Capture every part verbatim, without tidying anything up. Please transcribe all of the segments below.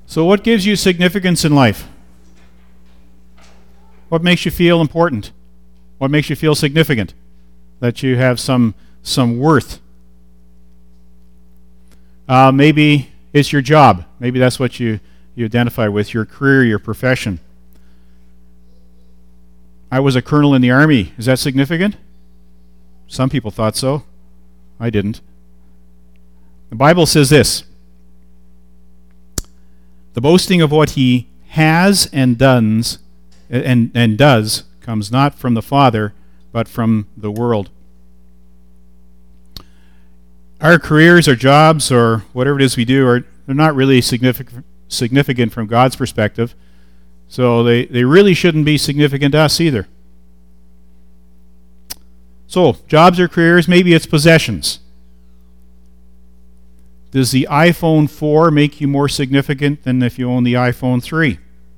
So what gives you significance in life? What makes you feel important? What makes you feel significant? That you have some some worth. Uh, maybe it's your job. Maybe that's what you, you identify with, your career, your profession. I was a colonel in the Army. Is that significant? Some people thought so. I didn't. The Bible says this: the boasting of what he has and does, and, and does comes not from the Father, but from the world. Our careers, our jobs, or whatever it is we do, are they're not really significant significant from God's perspective. So they, they really shouldn't be significant to us either. So, jobs or careers, maybe it's possessions. Does the iPhone four make you more significant than if you own the iPhone three?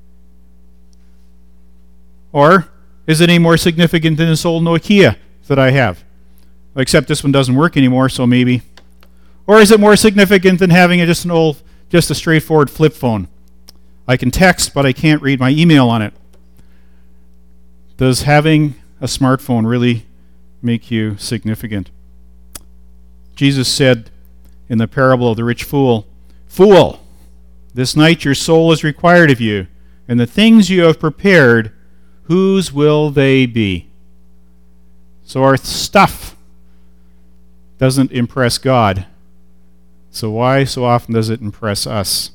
Or is it any more significant than this old Nokia that I have? Except this one doesn't work anymore, so maybe. Or is it more significant than having a, just an old, just a straightforward flip phone? I can text, but I can't read my email on it. Does having a smartphone really make you significant? Jesus said in the parable of the rich fool, "Fool, this night your soul is required of you, and the things you have prepared, whose will they be?" So our stuff doesn't impress God. So why so often does it impress us?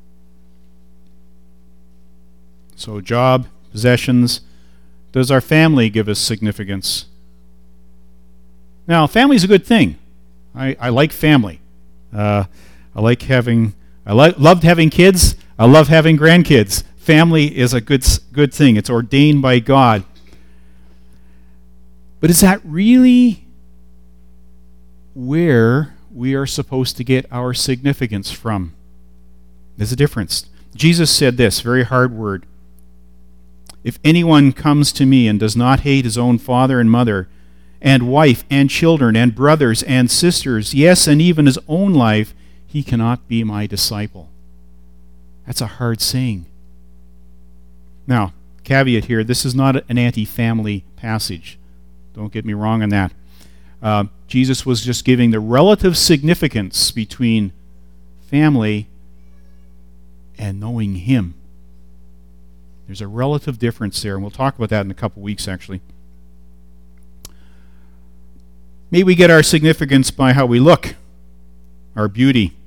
So job, possessions. Does our family give us significance? Now, family is a good thing. I, I like family. Uh, I like having, I li- loved having kids. I love having grandkids. Family is a good, good thing. It's ordained by God. But is that really where we are supposed to get our significance from? There's a difference. Jesus said this, very hard word. "If anyone comes to me and does not hate his own father and mother, and wife and children and brothers and sisters, yes, and even his own life, he cannot be my disciple." That's a hard saying. Now, caveat here, this is not an anti-family passage. Don't get me wrong on that. Uh, Jesus was just giving the relative significance between family and knowing him. There's a relative difference there, and we'll talk about that in a couple weeks, actually. May we get our significance by how we look, our beauty.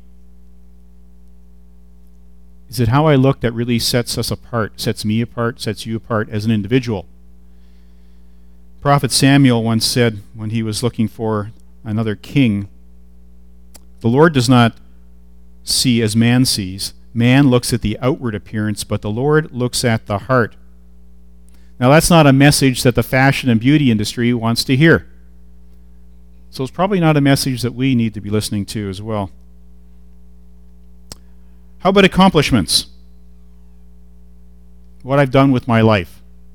Is it how I look that really sets us apart, sets me apart, sets you apart as an individual? Prophet Samuel once said when he was looking for another king, "The Lord does not see as man sees. Man looks at the outward appearance, but the Lord looks at the heart." Now that's not a message that the fashion and beauty industry wants to hear. So it's probably not a message that we need to be listening to as well. How about accomplishments? What I've done with my life.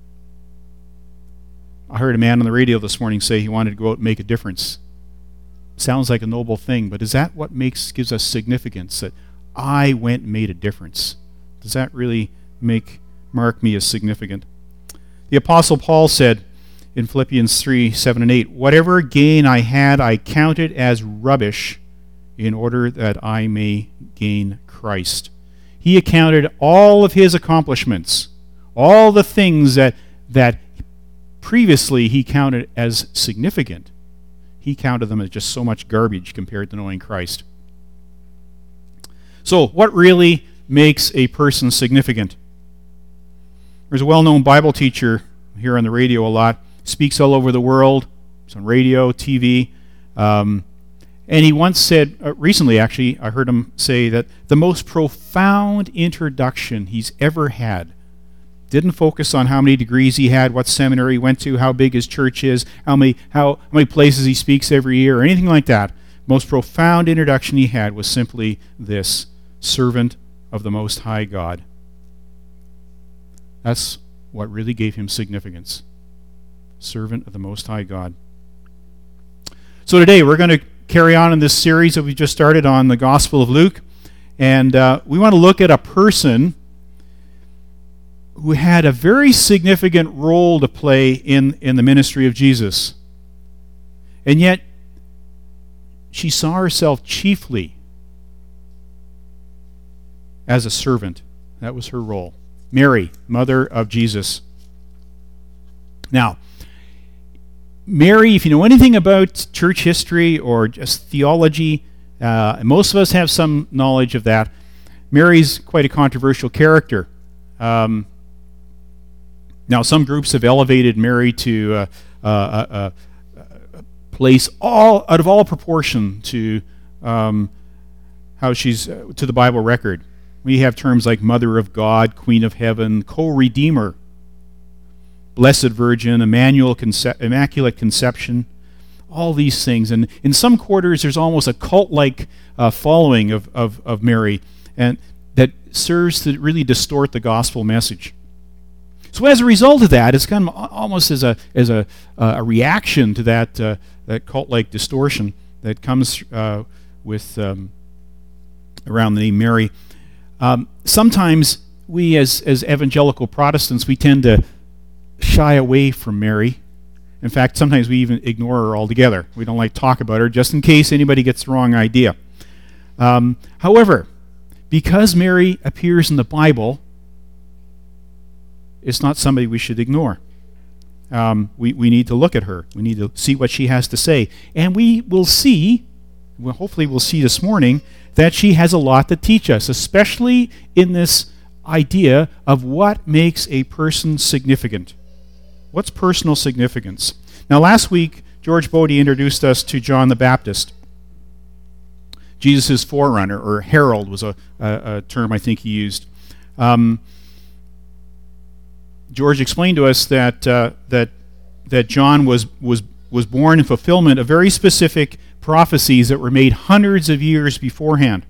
I heard a man on the radio this morning say he wanted to go out and make a difference. Sounds like a noble thing, but is that what makes gives us significance, that I went and made a difference? Does that really make mark me as significant? The Apostle Paul said in Philippians three, seven and eight, "Whatever gain I had, I counted as rubbish in order that I may gain Christ." He accounted all of his accomplishments, all the things that that previously he counted as significant. He counted them as just so much garbage compared to knowing Christ. So, what really makes a person significant? There's a well-known Bible teacher here on the radio a lot, speaks all over the world. It's on radio, T V. Um, and he once said, uh, recently actually, I heard him say that the most profound introduction he's ever had didn't focus on how many degrees he had, what seminary he went to, how big his church is, how many, how, how many places he speaks every year, or anything like that. Most profound introduction he had was simply this: servant of the Most High God. That's what really gave him significance. Servant of the Most High God. So today we're going to carry on in this series that we just started on the Gospel of Luke, And uh, we want to look at a person who had a very significant role to play in, in the ministry of Jesus. And yet, she saw herself chiefly as a servant. That was her role. Mary, mother of Jesus. Now, Mary, if you know anything about church history or just theology, uh, and most of us have some knowledge of that, Mary's quite a controversial character. Um, now, some groups have elevated Mary to uh, uh, uh, uh, place all out of all proportion to um, how she's uh, to the Bible record. We have terms like Mother of God, Queen of Heaven, Co-Redeemer, Blessed Virgin, Emmanuel Conce- Immaculate Conception, all these things. And in some quarters, there's almost a cult-like uh, following of, of, of Mary, and that serves to really distort the gospel message. So as a result of that, it's kind of almost as a as a, uh, a reaction to that uh, that cult-like distortion that comes uh, with um, around the name Mary. Um, sometimes we, as as evangelical Protestants, we tend to shy away from Mary. In fact, sometimes we even ignore her altogether. We don't like to talk about her, just in case anybody gets the wrong idea. Um, however, because Mary appears in the Bible, it's not somebody we should ignore. Um, we, we need to look at her. We need to see what she has to say. And we will see, well, hopefully we'll see this morning, that she has a lot to teach us, especially in this idea of what makes a person significant. What's personal significance? Now, last week, George Bodie introduced us to John the Baptist. Jesus' forerunner, or herald was a, a, a term I think he used. Um, George explained to us that uh, that that John was was was born in fulfillment of very specific prophecies that were made hundreds of years beforehand.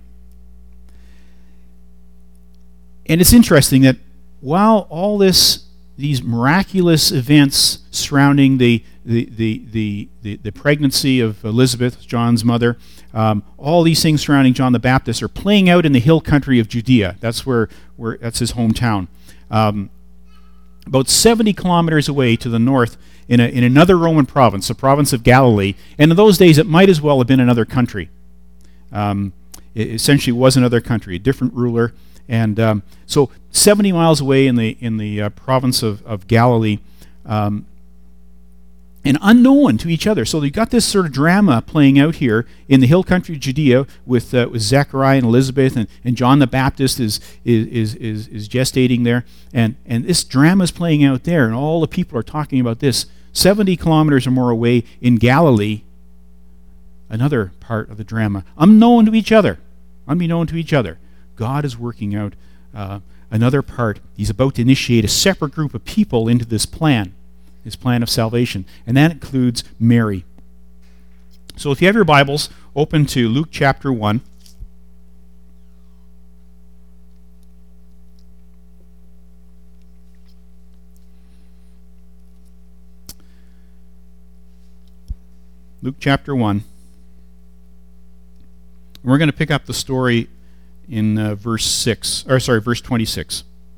And it's interesting that while all this, these miraculous events surrounding the the the the, the, the pregnancy of Elizabeth, John's mother, um, all these things surrounding John the Baptist are playing out in the hill country of Judea. That's where where that's his hometown. Um, about seventy kilometers away to the north, in a, in another Roman province, the province of Galilee. And in those days, it might as well have been another country. Um, it essentially was another country, a different ruler. And um, so seventy miles away in the in the uh, province of, of Galilee, um, and unknown to each other. So you've got this sort of drama playing out here in the hill country of Judea with uh, with Zechariah and Elizabeth, and, and John the Baptist is is, is is gestating there, and and this drama is playing out there, and all the people are talking about this. seventy kilometers or more away in Galilee, another part of the drama, unknown to each other, unbeknown to each other. God is working out uh, another part. He's about to initiate a separate group of people into this plan, his plan of salvation, and that includes Mary. So if you have your Bibles, open to Luke chapter one. Luke chapter one. We're going to pick up the story in uh, verse six, or sorry, verse twenty-six.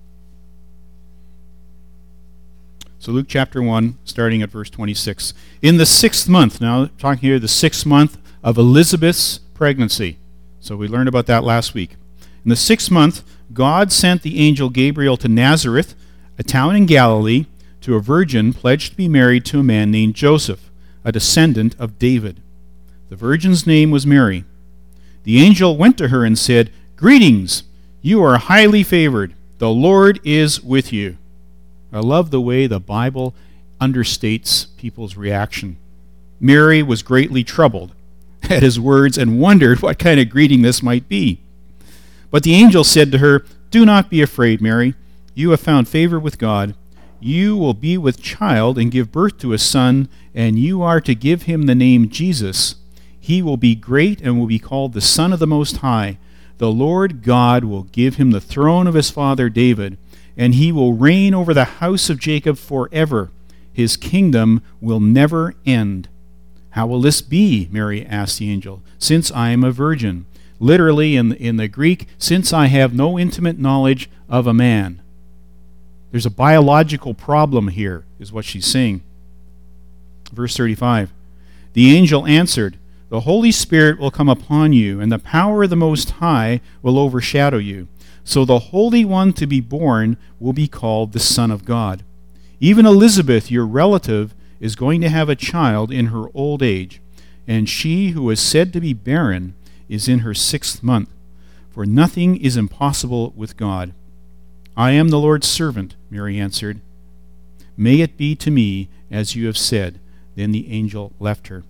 So Luke chapter one, starting at verse twenty-six. In the sixth month, now talking here, the sixth month of Elizabeth's pregnancy. So we learned about that last week. In the sixth month, God sent the angel Gabriel to Nazareth, a town in Galilee, to a virgin pledged to be married to a man named Joseph, a descendant of David. The virgin's name was Mary. The angel went to her and said, "Greetings, you are highly favored. The Lord is with you." I love the way the Bible understates people's reaction. Mary was greatly troubled at his words and wondered what kind of greeting this might be. But the angel said to her, "Do not be afraid, Mary. You have found favor with God. You will be with child and give birth to a son, and you are to give him the name Jesus. He will be great and will be called the Son of the Most High. The Lord God will give him the throne of his father David, and he will reign over the house of Jacob forever. His kingdom will never end." "How will this be?" Mary asked the angel, "since I am a virgin?" literally in, in the Greek, since I have no intimate knowledge of a man. There's a biological problem here, is what she's saying. Verse thirty-five. The angel answered, the Holy Spirit will come upon you, and the power of the Most High will overshadow you. So the Holy One to be born will be called the Son of God. Even Elizabeth, your relative, is going to have a child in her old age, and she who is said to be barren is in her sixth month. For nothing is impossible with God. I am the Lord's servant, Mary answered. May it be to me as you have said. Then the angel left her.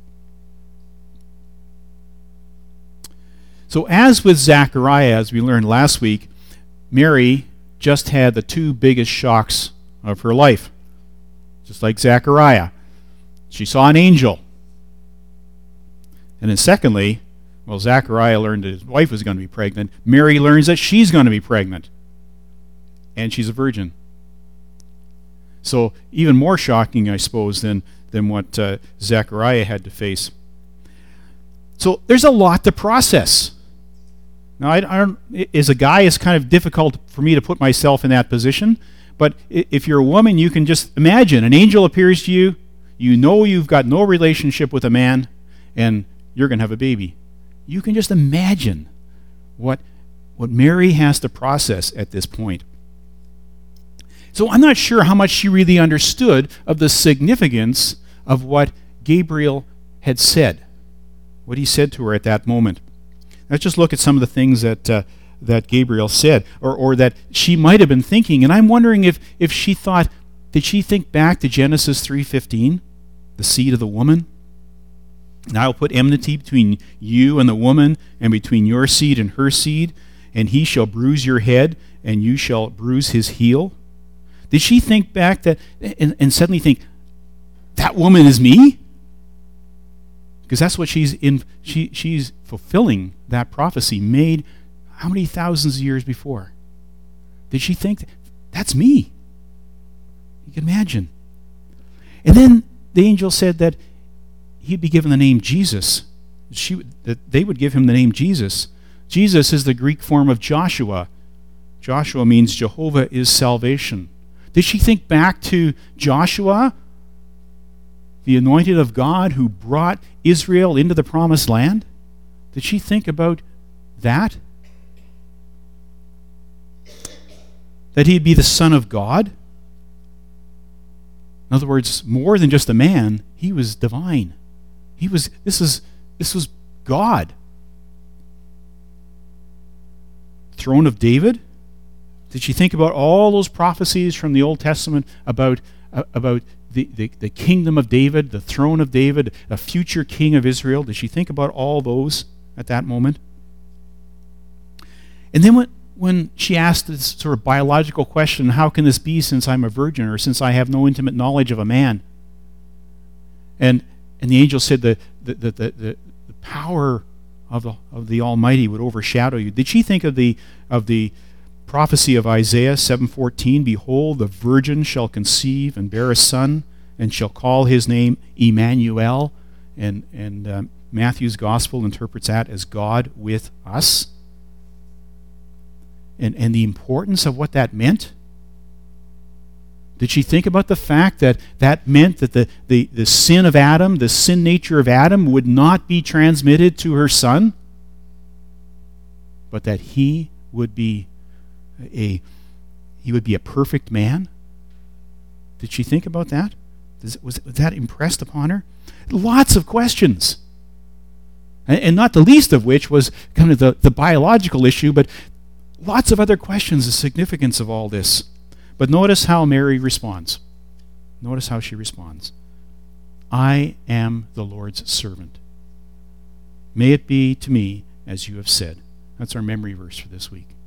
So as with Zechariah, as we learned last week, Mary just had the two biggest shocks of her life. Just like Zechariah. She saw an angel. And then secondly, well, Zechariah learned that his wife was going to be pregnant. Mary learns that she's going to be pregnant. And she's a virgin. So even more shocking, I suppose, than, than what uh, Zechariah had to face. So there's a lot to process. Now, I, I don't, as a guy, it's kind of difficult for me to put myself in that position. But if you're a woman, you can just imagine an angel appears to you. You know you've got no relationship with a man, and you're going to have a baby. You can just imagine what, what Mary has to process at this point. So I'm not sure how much she really understood of the significance of what Gabriel had said, what he said to her at that moment. Let's just look at some of the things that uh, that Gabriel said, or, or that she might have been thinking. And I'm wondering if, if she thought, did she think back to Genesis three fifteen, the seed of the woman? And I will put enmity between you and the woman, and between your seed and her seed, and he shall bruise your head, and you shall bruise his heel. Did she think back that and, and suddenly think, that woman is me? Because that's what she's in. She she's fulfilling that prophecy made how many thousands of years before? Did she think that, that's me? You can imagine. And then the angel said that he'd be given the name Jesus. She that they would give him the name Jesus. Jesus is the Greek form of Joshua. Joshua means Jehovah is salvation. Did she think back to Joshua, the anointed of God who brought Israel into the promised land? Did she think about that? That he'd be the Son of God? In other words, more than just a man, he was divine. He was this is this was God. Throne of David? Did she think about all those prophecies from the Old Testament about uh, about The, the, the kingdom of David, the throne of David, a future king of Israel? Did she think about all those at that moment? And then when, when she asked this sort of biological question, how can this be since I'm a virgin, or since I have no intimate knowledge of a man? And and the angel said the the, the, the, the, the power of the, of the Almighty would overshadow you. Did she think of the of the prophecy of Isaiah seven fourteen, behold, the virgin shall conceive and bear a son, and shall call his name Emmanuel, and and um, Matthew's gospel interprets that as God with us, and and the importance of what that meant? Did she think about the fact that that meant that the, the, the sin of Adam, the sin nature of Adam, would not be transmitted to her son, but that he would be A, he would be a perfect man? Did she think about that? Was, was that impressed upon her? Lots of questions. And, and not the least of which was kind of the, the biological issue, but lots of other questions, the significance of all this. But notice how Mary responds. Notice how she responds. I am the Lord's servant. May it be to me as you have said. That's our memory verse for this week.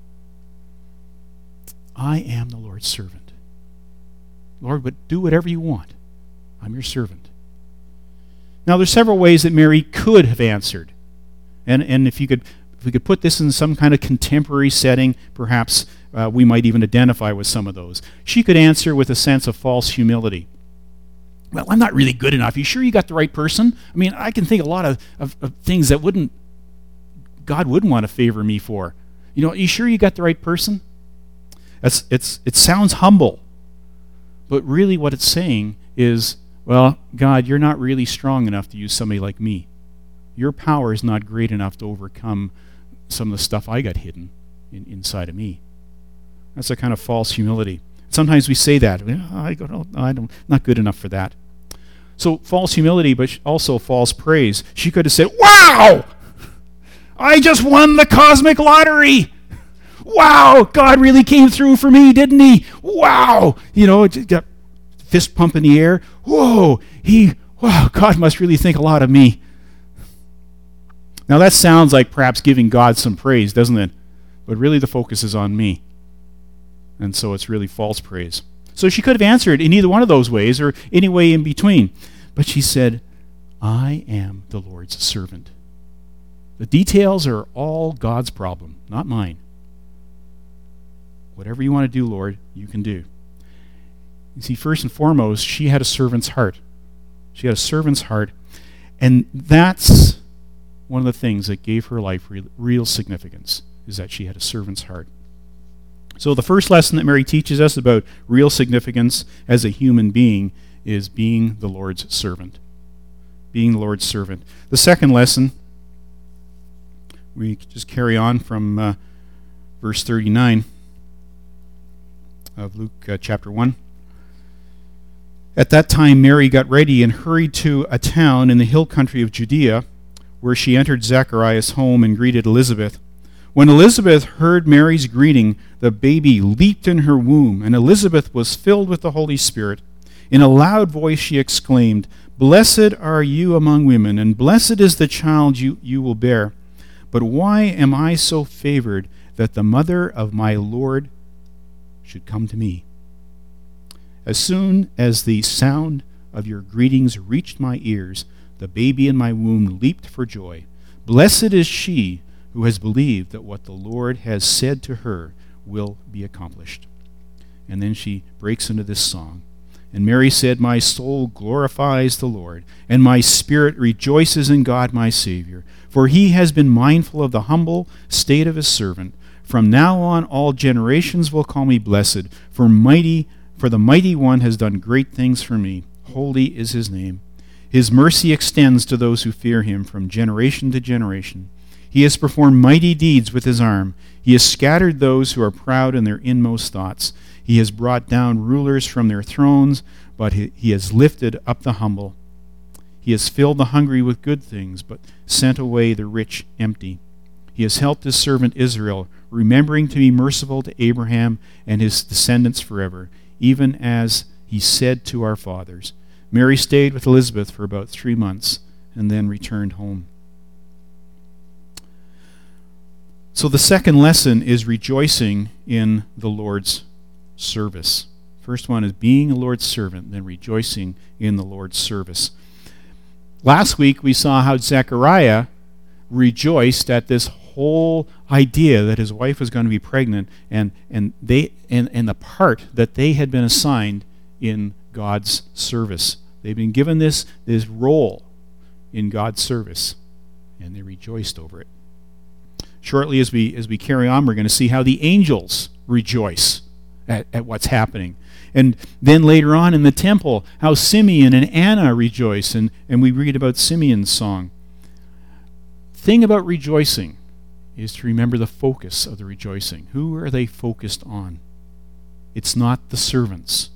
I am the Lord's servant. Lord, but do whatever you want. I'm your servant. Now, there's several ways that Mary could have answered. And and if you could if we could put this in some kind of contemporary setting, perhaps uh, we might even identify with some of those. She could answer with a sense of false humility. Well, I'm not really good enough. You sure you got the right person? I mean, I can think a lot of, of, of things that wouldn't God wouldn't want to favor me for? You know, are you sure you got the right person? It's, it's, it sounds humble, but really what it's saying is, well, God, you're not really strong enough to use somebody like me. Your power is not great enough to overcome some of the stuff I got hidden in, inside of me. That's a kind of false humility. Sometimes we say that. I go, no, I don't, not good enough for that. So false humility, but also false praise. She could have said, wow! I just won the cosmic lottery! Wow! God really came through for me, didn't he? Wow! You know, got fist pump in the air. Whoa! He, wow, God must really think a lot of me. Now that sounds like perhaps giving God some praise, doesn't it? But really the focus is on me. And so it's really false praise. So she could have answered in either one of those ways or any way in between. But she said, I am the Lord's servant. The details are all God's problem, not mine. Whatever you want to do, Lord, you can do. You see, first and foremost, she had a servant's heart. She had a servant's heart. And that's one of the things that gave her life real, real significance, is that she had a servant's heart. So the first lesson that Mary teaches us about real significance as a human being is being the Lord's servant. Being the Lord's servant. The second lesson, we just carry on from uh, verse thirty-nine of Luke uh, chapter one. At that time Mary got ready and hurried to a town in the hill country of Judea, where she entered Zacharias' home and greeted Elizabeth. When Elizabeth heard Mary's greeting, the baby leaped in her womb, and Elizabeth was filled with the Holy Spirit. In a loud voice she exclaimed, Blessed are you among women, and blessed is the child you, you will bear. But why am I so favored that the mother of my Lord should come to me? As soon as the sound of your greetings reached my ears, the baby in my womb leaped for joy. Blessed is she who has believed that what the Lord has said to her will be accomplished. And then she breaks into this song. And Mary said, My soul glorifies the Lord, and my spirit rejoices in God my Savior, for he has been mindful of the humble state of his servant. From now on all generations will call me blessed, for mighty, for the mighty one has done great things for me. Holy is his name. His mercy extends to those who fear him from generation to generation. He has performed mighty deeds with his arm. He has scattered those who are proud in their inmost thoughts. He has brought down rulers from their thrones, but he, he has lifted up the humble. He has filled the hungry with good things, but sent away the rich empty. He has helped his servant Israel, remembering to be merciful to Abraham and his descendants forever, even as he said to our fathers. Mary stayed with Elizabeth for about three months and then returned home. So the second lesson is rejoicing in the Lord's service. First one is being a Lord's servant, then rejoicing in the Lord's service. Last week we saw how Zechariah rejoiced at this whole idea that his wife was going to be pregnant, and and they and, and the part that they had been assigned in God's service. They've been given this, this role in God's service, and they rejoiced over it. Shortly as we as we carry on, we're going to see how the angels rejoice at, at what's happening. And then later on in the temple, how Simeon and Anna rejoice, and, and we read about Simeon's song. Thing about rejoicing is to remember the focus of the rejoicing. Who are they focused on? It's not the servants.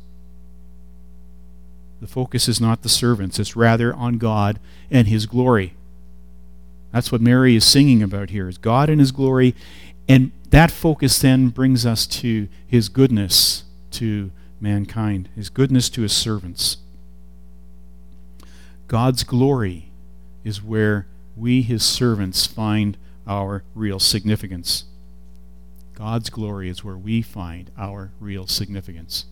The focus is not the servants. It's rather on God and his glory. That's what Mary is singing about here, is God and his glory. And that focus then brings us to his goodness to mankind, his goodness to his servants. God's glory is where we, his servants, find our real significance. God's glory is where we find our real significance.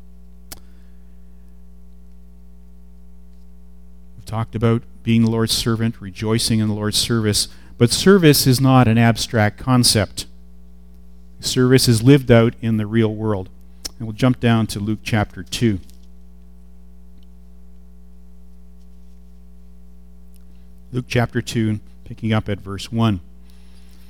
Talked about being the Lord's servant, rejoicing in the Lord's service, but service is not an abstract concept. Service is lived out in the real world. And we'll jump down to Luke chapter two. Luke chapter two, picking up at verse one.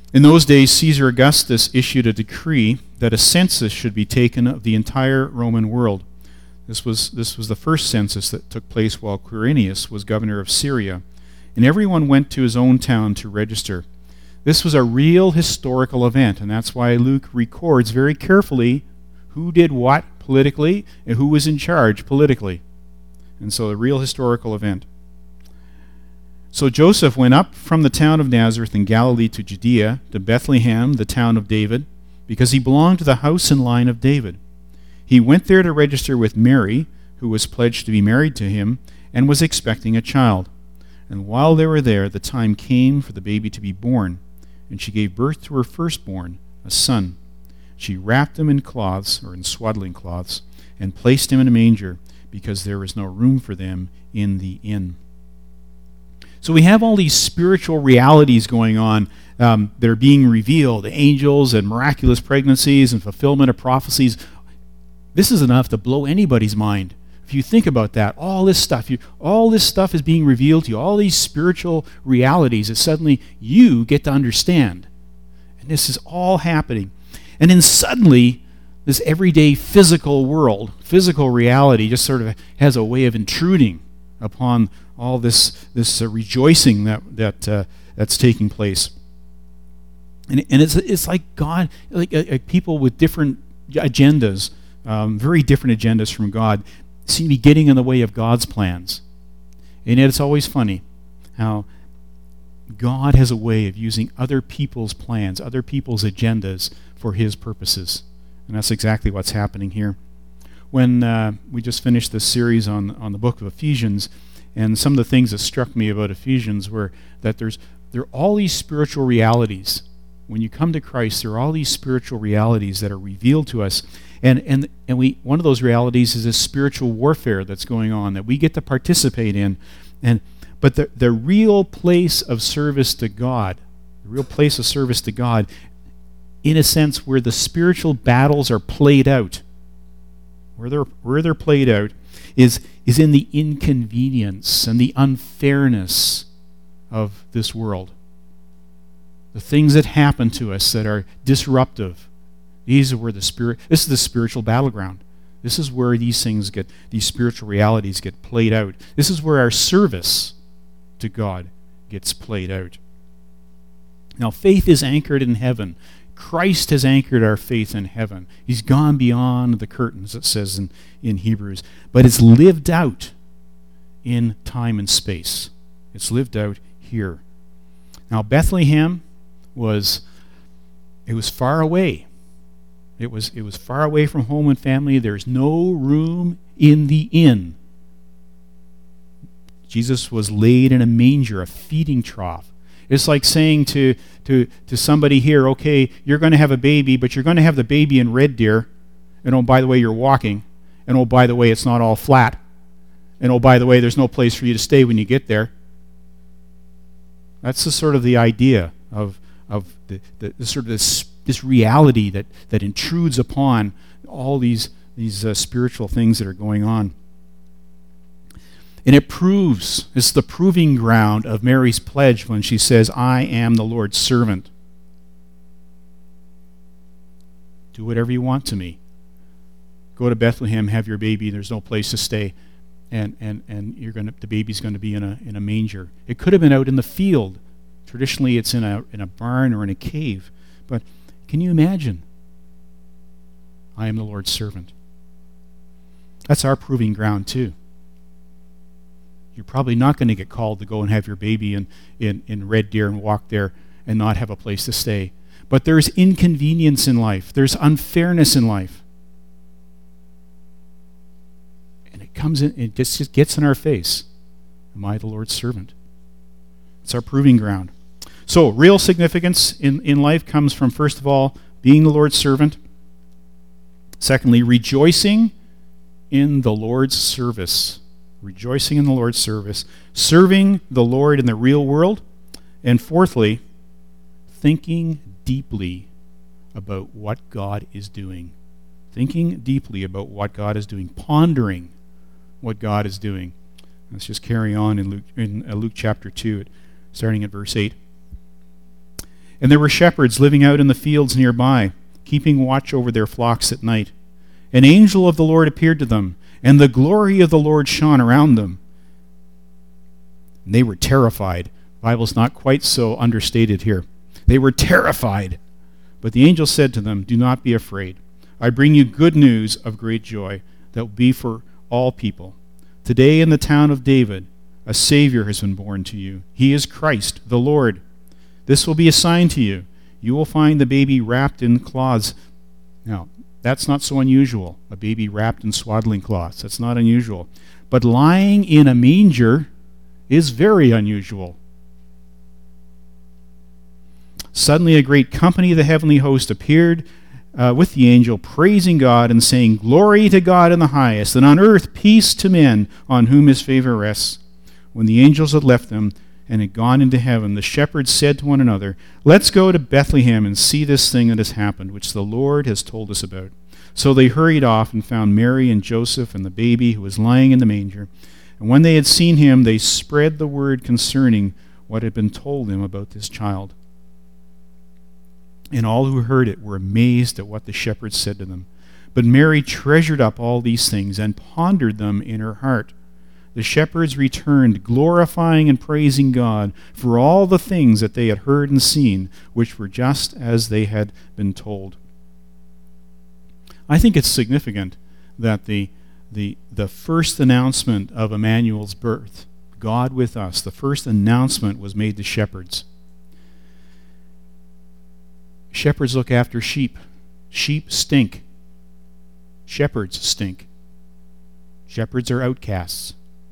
In those days, Caesar Augustus issued a decree that a census should be taken of the entire Roman world. This was, this was the first census that took place while Quirinius was governor of Syria, and everyone went to his own town to register. This was a real historical event, and that's why Luke records very carefully who did what politically and who was in charge politically. And so a real historical event. So Joseph went up from the town of Nazareth in Galilee to Judea, to Bethlehem, the town of David, because he belonged to the house and line of David. He went there to register with Mary, who was pledged to be married to him, and was expecting a child. And while they were there, the time came for the baby to be born, and she gave birth to her firstborn, a son. She wrapped him in cloths, or in swaddling cloths, and placed him in a manger, because there was no room for them in the inn. So we have all these spiritual realities going on um, that are being revealed, angels and miraculous pregnancies and fulfillment of prophecies. This is enough to blow anybody's mind. If you think about that, all this stuff, you, all this stuff is being revealed to you, all these spiritual realities that suddenly you get to understand. And this is all happening. And then suddenly, this everyday physical world, physical reality just sort of has a way of intruding upon all this this uh, rejoicing that that uh, that's taking place. And and it's it's like God, like uh, uh, people with different agendas, um, very different agendas from God, seem to be getting in the way of God's plans. And yet it's always funny how God has a way of using other people's plans, other people's agendas for His purposes. And that's exactly what's happening here. When uh, we just finished this series on on the book of Ephesians, and some of the things that struck me about Ephesians were that there's there are all these spiritual realities. When you come to Christ, there are all these spiritual realities that are revealed to us. And and and we one of those realities is this spiritual warfare that's going on that we get to participate in. And but the the real place of service to God, the real place of service to God, in a sense where the spiritual battles are played out, where they're where they're played out, is is in the inconvenience and the unfairness of this world. The things that happen to us that are disruptive. These are where the spirit this is the spiritual battleground. This is where these things get these spiritual realities get played out. This is where our service to God gets played out. Now, faith is anchored in heaven. Christ has anchored our faith in heaven. He's gone beyond the curtains, it says in, in Hebrews. But it's lived out in time and space. It's lived out here. Now, Bethlehem was, it was far away. It was, it was far away from home and family. There's no room in the inn. Jesus was laid in a manger, a feeding trough. It's like saying to, to, to somebody here, okay, you're going to have a baby, but you're going to have the baby in Red Deer, and oh, by the way, you're walking, and oh, by the way, it's not all flat, and oh, by the way, there's no place for you to stay when you get there. That's the sort of the idea of, of the, the, the sort of this, this reality that, that intrudes upon all these, these uh, spiritual things that are going on. And it proves, it's the proving ground of Mary's pledge when she says, I am the Lord's servant. Do whatever you want to me. Go to Bethlehem, have your baby, there's no place to stay, and, and, and you're gonna the baby's gonna be in a in a manger. It could have been out in the field. Traditionally it's in a in a barn or in a cave. But can you imagine? I am the Lord's servant. That's our proving ground too. You're probably not going to get called to go and have your baby in, in, in Red Deer and walk there and not have a place to stay. But there's inconvenience in life. There's unfairness in life. And it comes in, it just, just gets in our face. Am I the Lord's servant? It's our proving ground. So, real significance in, in life comes from, first of all, being the Lord's servant. Secondly, rejoicing in the Lord's service. Rejoicing in the Lord's service, serving the Lord in the real world, and fourthly, thinking deeply about what God is doing. Thinking deeply about what God is doing, pondering what God is doing. Let's just carry on in Luke, in uh, Luke chapter two, starting at verse eight. And there were shepherds living out in the fields nearby, keeping watch over their flocks at night. An angel of the Lord appeared to them, and the glory of the Lord shone around them. And they were terrified. The Bible's not quite so understated here. They were terrified. But the angel said to them, "Do not be afraid. I bring you good news of great joy that will be for all people. Today in the town of David, a Savior has been born to you. He is Christ, the Lord. This will be a sign to you. You will find the baby wrapped in cloths." Now, that's not so unusual, a baby wrapped in swaddling cloths. That's not unusual. But lying in a manger is very unusual. Suddenly a great company of the heavenly host appeared uh, with the angel, praising God and saying, "Glory to God in the highest, and on earth peace to men on whom his favor rests." When the angels had left them and had gone into heaven, the shepherds said to one another, "Let's go to Bethlehem and see this thing that has happened, which the Lord has told us about." So they hurried off and found Mary and Joseph and the baby who was lying in the manger. And when they had seen him, they spread the word concerning what had been told them about this child. And all who heard it were amazed at what the shepherds said to them. But Mary treasured up all these things and pondered them in her heart. The shepherds returned, glorifying and praising God for all the things that they had heard and seen, which were just as they had been told. I think it's significant that the, the, the first announcement of Emmanuel's birth, God with us, the first announcement was made to shepherds. Shepherds look after sheep. Sheep stink. Shepherds stink. Shepherds are outcasts.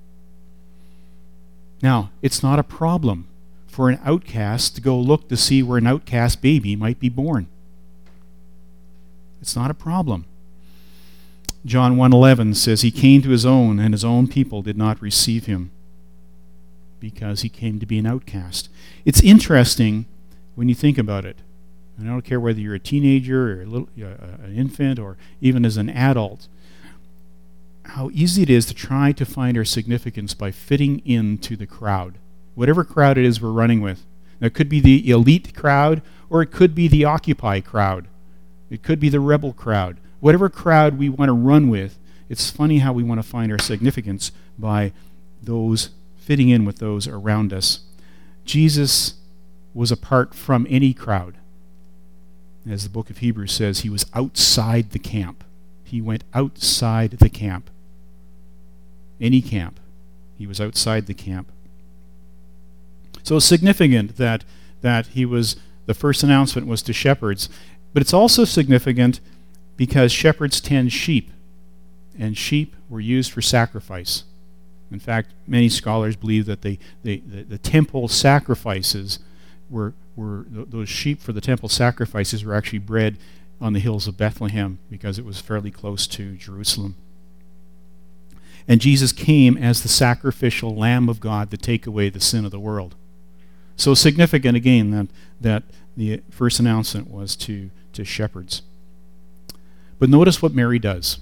Now, it's not a problem for an outcast to go look to see where an outcast baby might be born. It's not a problem. John one eleven says, "He came to his own, and his own people did not receive him," because he came to be an outcast. It's interesting when you think about it. And I don't care whether you're a teenager or a little, uh, an infant or even as an adult, how easy it is to try to find our significance by fitting into the crowd, whatever crowd it is we're running with. Now, it could be the elite crowd, or it could be the Occupy crowd. It could be the rebel crowd. Whatever crowd we want to run with, it's funny how we want to find our significance by those fitting in with those around us. Jesus was apart from any crowd. As the book of Hebrews says, he was outside the camp. He went outside the camp. Any camp. He was outside the camp. So it's significant that, that he was, the first announcement was to shepherds. But it's also significant because shepherds tend sheep. And sheep were used for sacrifice. In fact, many scholars believe that they, they, the, the temple sacrifices were, were th- those sheep for the temple sacrifices were actually bred on the hills of Bethlehem because it was fairly close to Jerusalem. And Jesus came as the sacrificial Lamb of God to take away the sin of the world. So significant again that, that the first announcement was to, to shepherds. But notice what Mary does.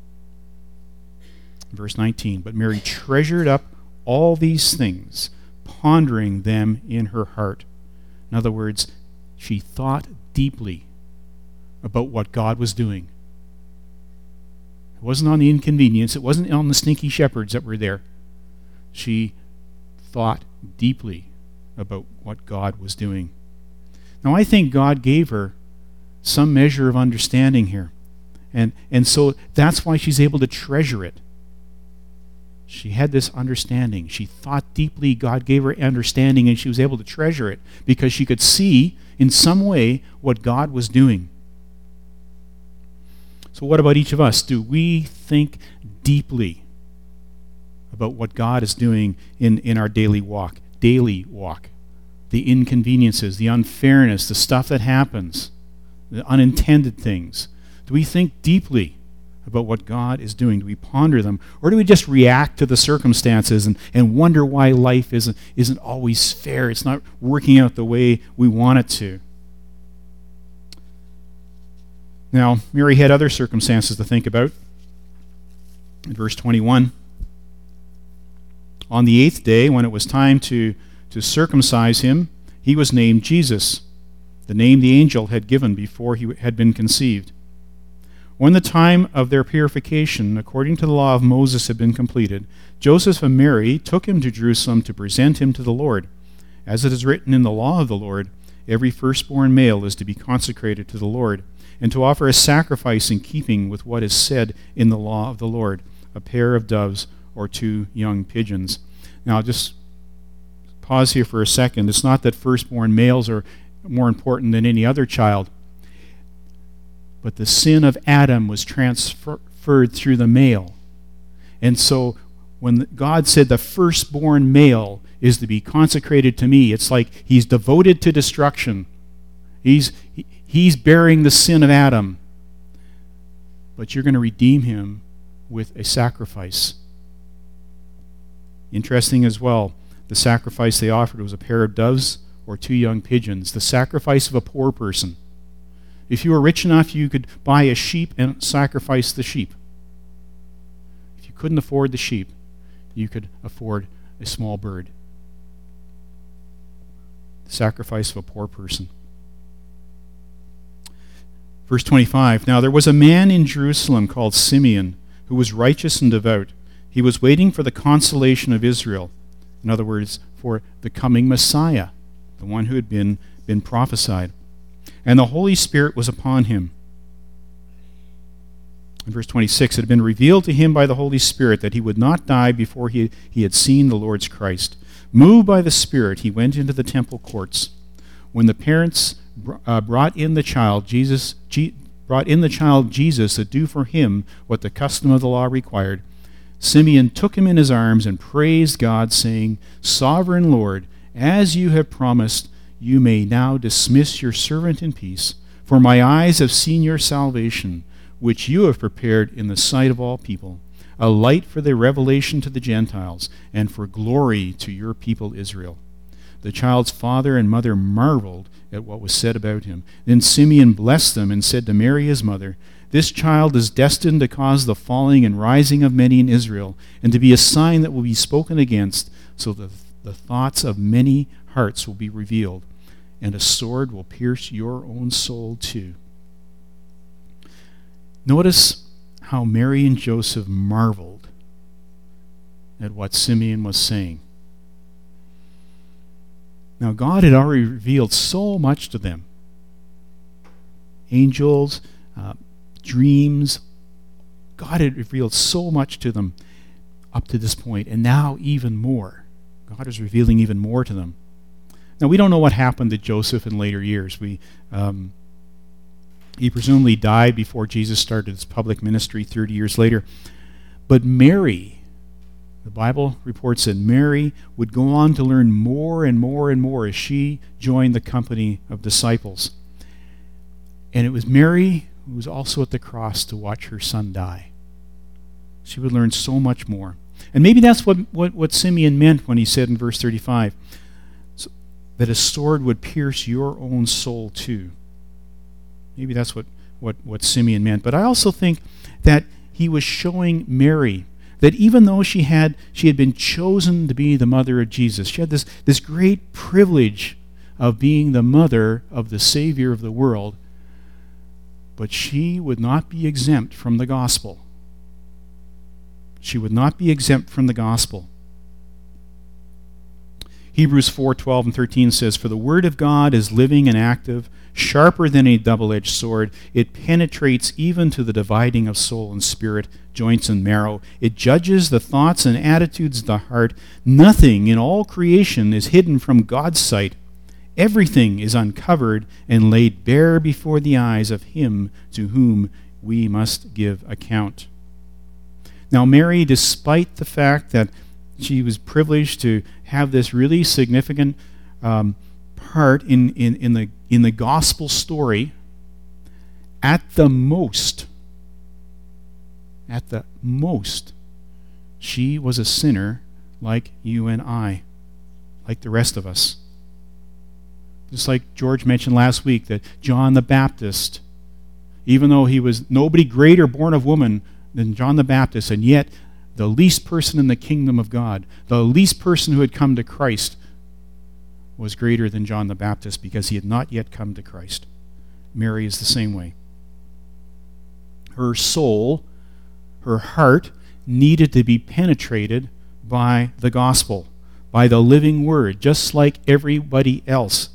Verse nineteen, "But Mary treasured up all these things, pondering them in her heart." In other words, she thought deeply about what God was doing. It wasn't on the inconvenience. It wasn't on the sneaky shepherds that were there. She thought deeply about what God was doing. Now, I think God gave her some measure of understanding here. And, and so that's why she's able to treasure it. She had this understanding. She thought deeply. God gave her understanding, and she was able to treasure it because she could see in some way what God was doing. So what about each of us? Do we think deeply about what God is doing in, in our daily walk? Daily walk. The inconveniences, the unfairness, the stuff that happens, the unintended things. Do we think deeply about what God is doing? Do we ponder them? Or do we just react to the circumstances and, and wonder why life isn't, isn't always fair? It's not working out the way we want it to. Now, Mary had other circumstances to think about. In verse twenty-one, "On the eighth day, when it was time to, to circumcise him, he was named Jesus, the name the angel had given before he had been conceived. When the time of their purification, according to the law of Moses, had been completed, Joseph and Mary took him to Jerusalem to present him to the Lord. As it is written in the law of the Lord, every firstborn male is to be consecrated to the Lord, and to offer a sacrifice in keeping with what is said in the law of the Lord, a pair of doves or two young pigeons. Now, just pause here for a second. It's not that firstborn males are more important than any other child, but the sin of Adam was transferred through the male. And so when God said the firstborn male is to be consecrated to me, it's like he's devoted to destruction. He's, he's bearing the sin of Adam. But you're going to redeem him with a sacrifice. Interesting as well, the sacrifice they offered was a pair of doves or two young pigeons, the sacrifice of a poor person. If you were rich enough, you could buy a sheep and sacrifice the sheep. If you couldn't afford the sheep, you could afford a small bird. The sacrifice of a poor person. Verse twenty-five, now there was a man in Jerusalem called Simeon, who was righteous and devout. He was waiting for the consolation of Israel. In other words, for the coming Messiah, the one who had been, been prophesied. And the Holy Spirit was upon him. In verse twenty-six, it had been revealed to him by the Holy Spirit that he would not die before he, he had seen the Lord's Christ. Moved by the Spirit, he went into the temple courts. When the parents uh, brought in the child, Jesus G- brought in the child Jesus to do for him what the custom of the law required, Simeon took him in his arms and praised God, saying, Sovereign Lord, as you have promised, you may now dismiss your servant in peace, for my eyes have seen your salvation, which you have prepared in the sight of all people, a light for the revelation to the Gentiles, and for glory to your people Israel. The child's father and mother marveled at what was said about him. Then Simeon blessed them and said to Mary his mother, This child is destined to cause the falling and rising of many in Israel, and to be a sign that will be spoken against, so that the thoughts of many hearts will be revealed, and a sword will pierce your own soul too. Notice how Mary and Joseph marveled at what Simeon was saying. Now, God had already revealed so much to them. Angels, uh, dreams. God had revealed so much to them up to this point, and now even more. God is revealing even more to them. Now, we don't know what happened to Joseph in later years. We, um, he presumably died before Jesus started his public ministry thirty years later. But Mary, the Bible reports that Mary would go on to learn more and more and more as she joined the company of disciples. And it was Mary who was also at the cross to watch her son die. She would learn so much more. And maybe that's what, what, what Simeon meant when he said in verse thirty-five, so, that a sword would pierce your own soul too. Maybe that's what, what, what Simeon meant. But I also think that he was showing Mary that even though she had she had been chosen to be the mother of Jesus, she had this, this great privilege of being the mother of the Savior of the world, but she would not be exempt from the gospel. She would not be exempt from the gospel. Hebrews four twelve and thirteen says, For the word of God is living and active, sharper than a double-edged sword. It penetrates even to the dividing of soul and spirit, joints and marrow. It judges the thoughts and attitudes of the heart. Nothing in all creation is hidden from God's sight. Everything is uncovered and laid bare before the eyes of him to whom we must give account. Now, Mary, despite the fact that she was privileged to have this really significant um, part in, in, in, the, in the gospel story, at the most, at the most, she was a sinner like you and I, like the rest of us. Just like George mentioned last week, that John the Baptist, even though he was nobody greater born of woman than John the Baptist, and yet the least person in the kingdom of God, the least person who had come to Christ, was greater than John the Baptist because he had not yet come to Christ. Mary is the same way. Her soul, her heart, needed to be penetrated by the gospel, by the living word, just like everybody else.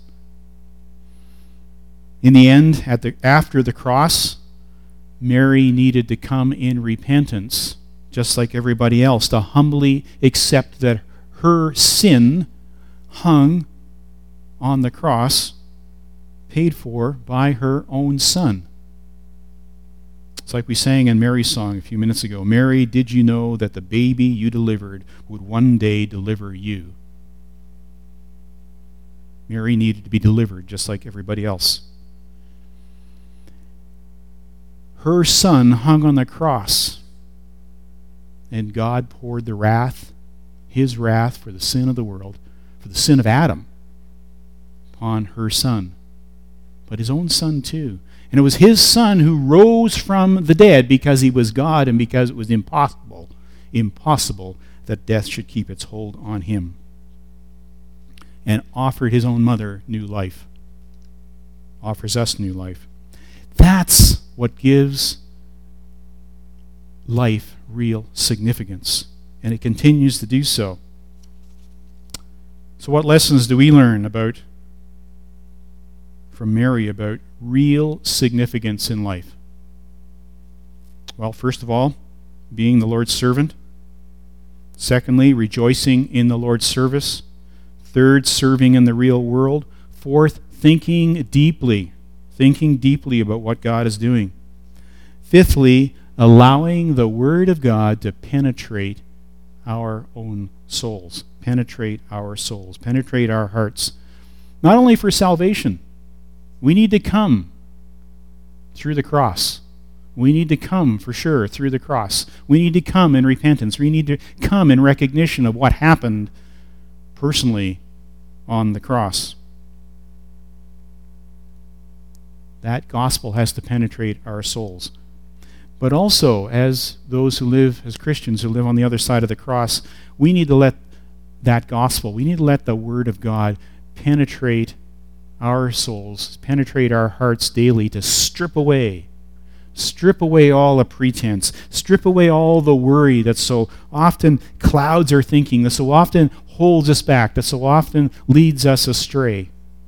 In the end, at the, after the cross, Mary needed to come in repentance, just like everybody else, to humbly accept that her sin hung on the cross, paid for by her own son. It's like we sang in Mary's song a few minutes ago. Mary, did you know that the baby you delivered would one day deliver you? Mary needed to be delivered just like everybody else. Her son hung on the cross, and God poured the wrath, his wrath for the sin of the world, for the sin of Adam, upon her son, but his own son too. And it was his son who rose from the dead because he was God and because it was impossible, impossible that death should keep its hold on him, and offered his own mother new life, offers us new life. That's what gives life real significance, and it continues to do so. So what lessons do we learn about from Mary about real significance in life? Well, first of all, being the Lord's servant. Secondly, rejoicing in the Lord's service. Third, serving in the real world. Fourth, thinking deeply. Thinking deeply about what God is doing. Fifthly, allowing the Word of God to penetrate our own souls. Penetrate our souls. Penetrate our hearts. Not only for salvation. We need to come through the cross. We need to come, for sure, through the cross. We need to come in repentance. We need to come in recognition of what happened personally on the cross. That gospel has to penetrate our souls. But also, as those who live, as Christians who live on the other side of the cross, we need to let that gospel, we need to let the Word of God penetrate our souls, penetrate our hearts daily, to strip away, strip away all the pretense, strip away all the worry that so often clouds our thinking, that so often holds us back, that so often leads us astray.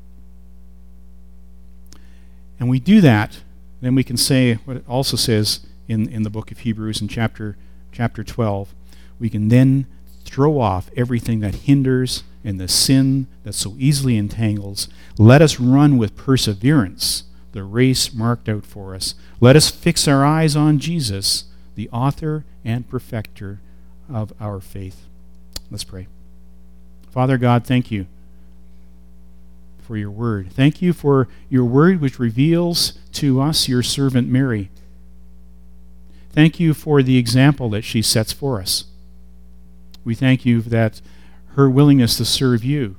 And we do that, then we can say what it also says in, in the book of Hebrews in chapter chapter twelve. We can then throw off everything that hinders and the sin that so easily entangles. Let us run with perseverance the race marked out for us. Let us fix our eyes on Jesus, the author and perfecter of our faith. Let's pray. Father God, thank you for your word. Thank you for your word which reveals to us your servant Mary. Thank you for the example that she sets for us. We thank you that her willingness to serve you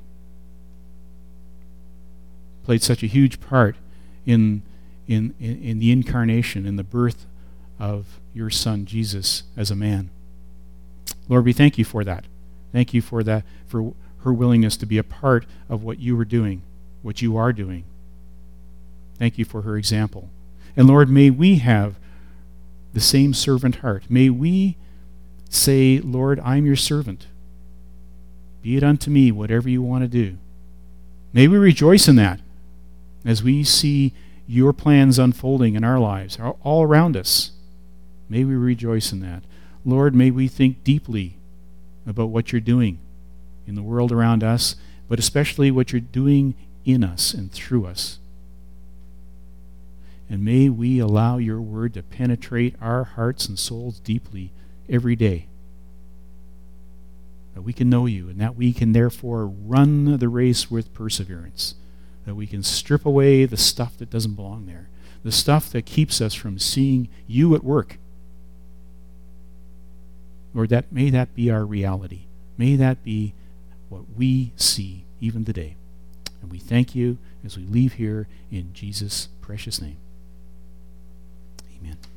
played such a huge part in, in, in, in the incarnation, in the birth of your Son, Jesus, as a man. Lord, we thank you for that. Thank you for that, for her willingness to be a part of what you were doing, what you are doing. Thank you for her example. And Lord, may we have the same servant heart. May we say, Lord, I'm your servant. Be it unto me whatever you want to do. May we rejoice in that as we see your plans unfolding in our lives, all around us. May we rejoice in that. Lord, may we think deeply about what you're doing in the world around us, but especially what you're doing in us and through us. And may we allow your word to penetrate our hearts and souls deeply every day, that we can know you and that we can therefore run the race with perseverance, that we can strip away the stuff that doesn't belong there, the stuff that keeps us from seeing you at work. Lord, that may that be our reality. May that be what we see even today. And we thank you as we leave here in Jesus' precious name. Amen.